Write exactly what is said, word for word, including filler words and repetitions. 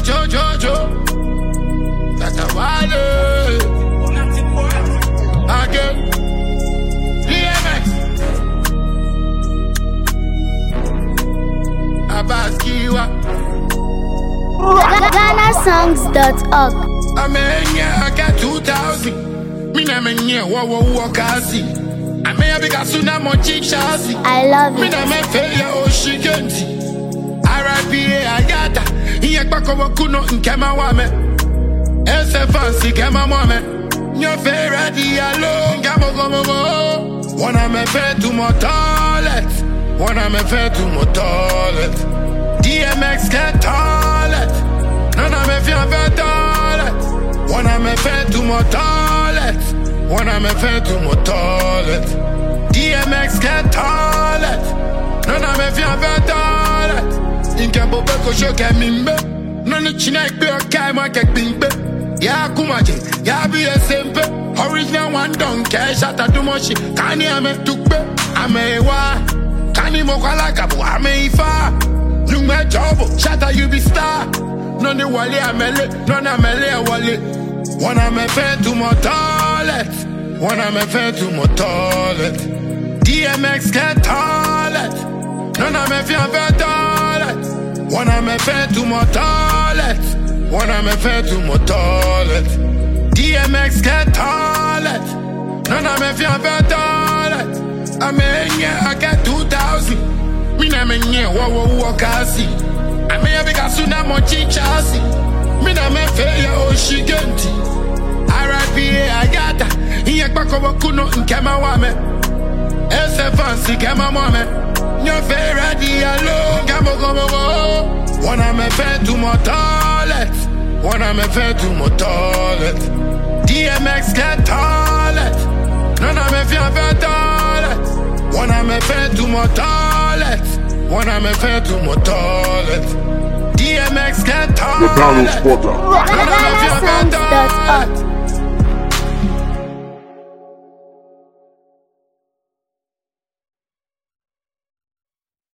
jo, jo, jo. Tata Wale. Again. D M X. Abaskiwa. Ghana Songs dot org. I'm in here, I got two thousand. Me na me nye wo wo wo kasi. I may have got soon I'm on cheap chassis. I love Me it. na me failure oh she genti. R I P A Agata. Iye kwako wakuno nkema wame. Ese fancy kema mwame. Nyo fe ready alone. Ngamo gomo go. Wanna me fe to my toilet. Wanna me fe to my toilet. D M X get toilet. Nana me fe fe toilet. Wanna me fe to my toilet. Wanna me fe to my toilet. D M X get toilet. Nana me fe fe toilet. Inke bobe ko shoke mimbe. Nani china ikbe okai ma kek bimbe. Ya kumaje, ya biye sempe. Original one don't care, shata do moshi. Kani ame tukbe, ame wa. Kani mokwala kabu, ame ifa. Nume jobo, shata you be star. Nani wale amele, nani amele wale. Wanna me fe to my toilet. Wanna me fe to my toilet. D M X get toilet. Nana me fe fe toilet. Wanna me fe to my toilet. Wanna me fe to my toilet. D M X get toilet. Nana me fe fe toilet. I'm in here, I get two thousand. Me na me nye wo wo wo kasi. I may have got soon I'm on cheap chassis. Me na me fe ya oh she genti. R I P A Agata. Iye kwako wakuno nkema wame. Ese fancy kema mwame. Nyo fe ready alone. Ngamo gomo go. Wanna me fe to my toilet. Wanna me fe to my toilet. D M X get toilet. Nana me fe fe toilet. Wanna me fe to my toilet. Wanna me fe to my toilet. D M X get toilet. The Donald Spotter. Nana me fe fe Ghana Songs dot org. toilet.